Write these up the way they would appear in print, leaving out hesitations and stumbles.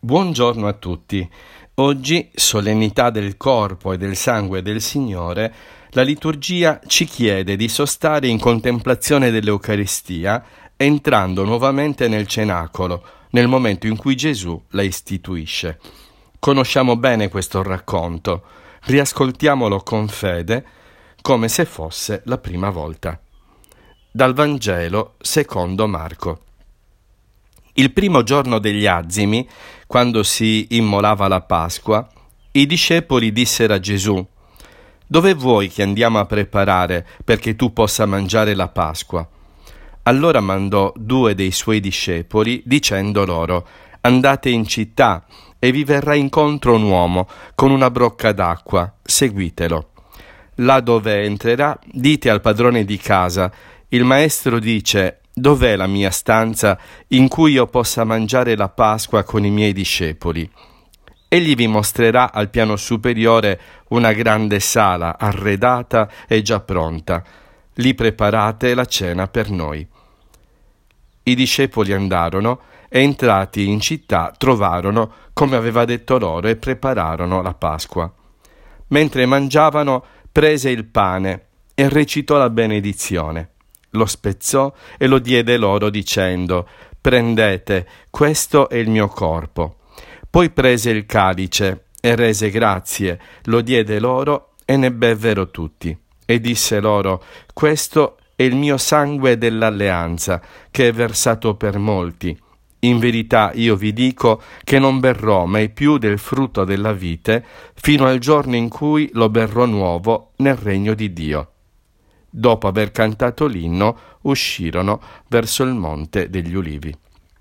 Buongiorno a tutti. Oggi, solennità del corpo e del sangue del Signore, la liturgia ci chiede di sostare in contemplazione dell'Eucaristia, entrando nuovamente nel cenacolo, nel momento in cui Gesù la istituisce. Conosciamo bene questo racconto, riascoltiamolo con fede, come se fosse la prima volta. Dal Vangelo secondo Marco. Il primo giorno degli Azimi, quando si immolava la Pasqua, i discepoli dissero a Gesù: «Dove vuoi che andiamo a preparare perché tu possa mangiare la Pasqua?» Allora mandò 2 dei suoi discepoli, dicendo loro: «Andate in città e vi verrà incontro un uomo con una brocca d'acqua, seguitelo. Là dove entrerà, dite al padrone di casa: il maestro dice: dov'è la mia stanza in cui io possa mangiare la Pasqua con i miei discepoli? Egli vi mostrerà al piano superiore una grande sala arredata e già pronta. Lì preparate la cena per noi». I discepoli andarono e, entrati in città, trovarono come aveva detto loro e prepararono la Pasqua. Mentre mangiavano, prese il pane e recitò la benedizione. Lo spezzò e lo diede loro dicendo: «Prendete, questo è il mio corpo». Poi prese il calice e rese grazie, lo diede loro e ne bevvero tutti. E disse loro: «Questo è il mio sangue dell'alleanza, che è versato per molti. In verità io vi dico che non berrò mai più del frutto della vite fino al giorno in cui lo berrò nuovo nel regno di Dio». Dopo aver cantato l'inno, uscirono verso il Monte degli Ulivi.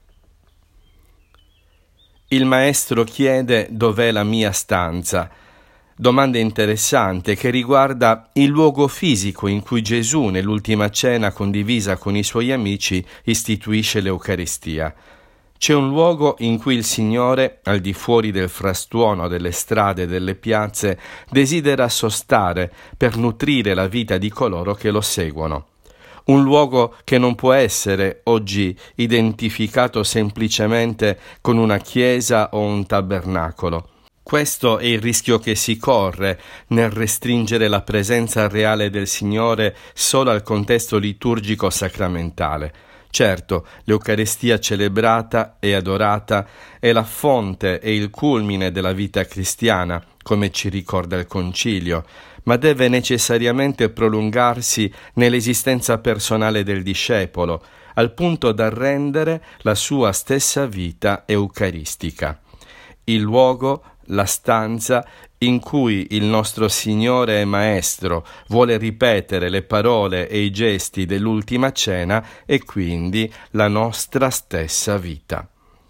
Il maestro chiede: «Dov'è la mia stanza?» Domanda interessante che riguarda il luogo fisico in cui Gesù, nell'ultima cena condivisa con i suoi amici, istituisce l'Eucaristia. C'è un luogo in cui il Signore, al di fuori del frastuono delle strade e delle piazze, desidera sostare per nutrire la vita di coloro che lo seguono. Un luogo che non può essere oggi identificato semplicemente con una chiesa o un tabernacolo. Questo è il rischio che si corre nel restringere la presenza reale del Signore solo al contesto liturgico sacramentale. Certo, l'Eucaristia celebrata e adorata è la fonte e il culmine della vita cristiana, come ci ricorda il Concilio, ma deve necessariamente prolungarsi nell'esistenza personale del discepolo, al punto da rendere la sua stessa vita eucaristica. Il luogo, la stanza in cui il nostro Signore e Maestro vuole ripetere le parole e i gesti dell'ultima cena è quindi la nostra stessa vita.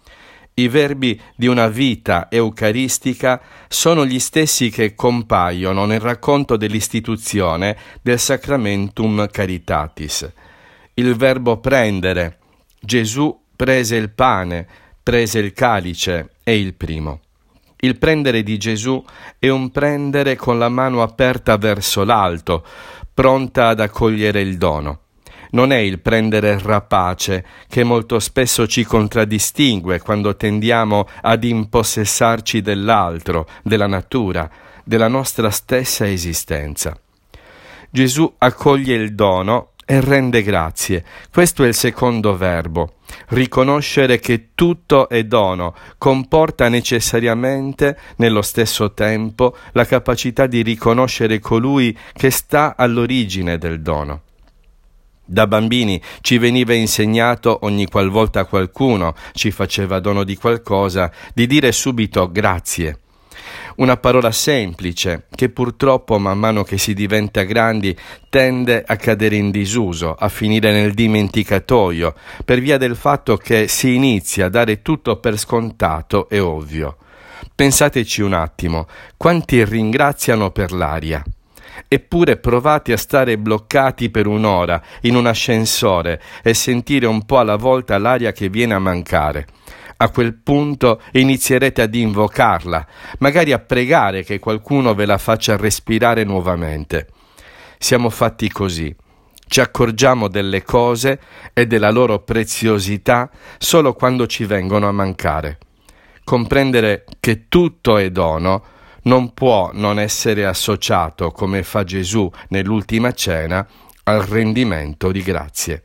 I verbi di una vita eucaristica sono gli stessi che compaiono nel racconto dell'istituzione del Sacramentum Caritatis. Il verbo prendere: Gesù prese il pane, prese il calice, è il primo. Il prendere di Gesù è un prendere con la mano aperta verso l'alto, pronta ad accogliere il dono. Non è il prendere rapace che molto spesso ci contraddistingue quando tendiamo ad impossessarci dell'altro, della natura, della nostra stessa esistenza. Gesù accoglie il dono e rende grazie. Questo è il secondo verbo. Riconoscere che tutto è dono comporta necessariamente, nello stesso tempo, la capacità di riconoscere colui che sta all'origine del dono. Da bambini ci veniva insegnato, ogni qualvolta qualcuno ci faceva dono di qualcosa, di dire subito grazie. Una parola semplice che purtroppo man mano che si diventa grandi tende a cadere in disuso, a finire nel dimenticatoio, per via del fatto che si inizia a dare tutto per scontato e ovvio. Pensateci un attimo, quanti ringraziano per l'aria? Eppure provate a stare bloccati per un'ora in un ascensore e sentire un po' alla volta l'aria che viene a mancare. A quel punto inizierete ad invocarla, magari a pregare che qualcuno ve la faccia respirare nuovamente. Siamo fatti così. Ci accorgiamo delle cose e della loro preziosità solo quando ci vengono a mancare. Comprendere che tutto è dono non può non essere associato, come fa Gesù nell'ultima cena, al rendimento di grazie.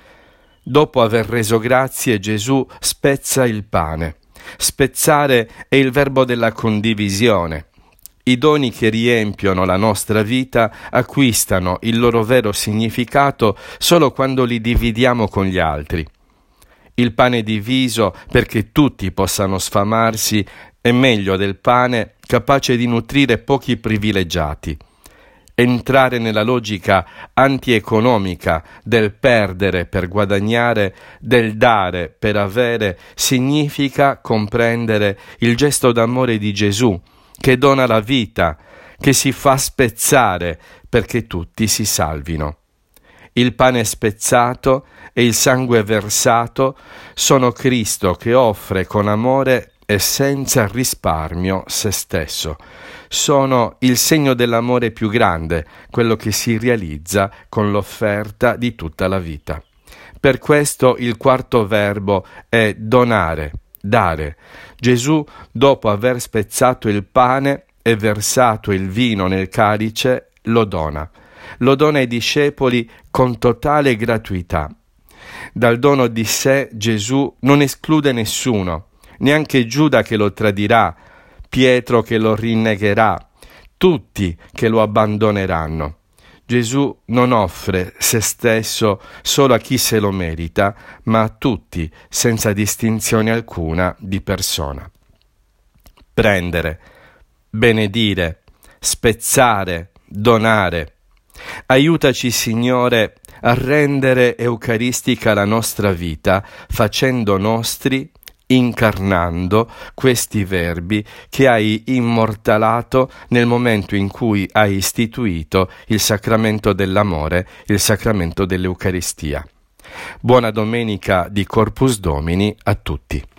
Dopo aver reso grazie, Gesù spezza il pane. Spezzare è il verbo della condivisione. I doni che riempiono la nostra vita acquistano il loro vero significato solo quando li dividiamo con gli altri. Il pane diviso perché tutti possano sfamarsi è meglio del pane capace di nutrire pochi privilegiati. Entrare nella logica antieconomica del perdere per guadagnare, del dare per avere, significa comprendere il gesto d'amore di Gesù, che dona la vita, che si fa spezzare perché tutti si salvino. Il pane spezzato e il sangue versato sono Cristo che offre con amore e senza risparmio se stesso. Sono il segno dell'amore più grande, quello che si realizza con l'offerta di tutta la vita. Per questo il quarto verbo è donare, dare. Gesù, dopo aver spezzato il pane e versato il vino nel calice, lo dona. Lo dona ai discepoli con totale gratuità. Dal dono di sé Gesù non esclude nessuno, neanche Giuda che lo tradirà, Pietro che lo rinnegherà, tutti che lo abbandoneranno. Gesù non offre se stesso solo a chi se lo merita, ma a tutti, senza distinzione alcuna di persona. Prendere, benedire, spezzare, donare. Aiutaci, Signore, a rendere eucaristica la nostra vita, facendo nostri, incarnando questi verbi che hai immortalato nel momento in cui hai istituito il sacramento dell'amore, il sacramento dell'Eucaristia. Buona domenica di Corpus Domini a tutti.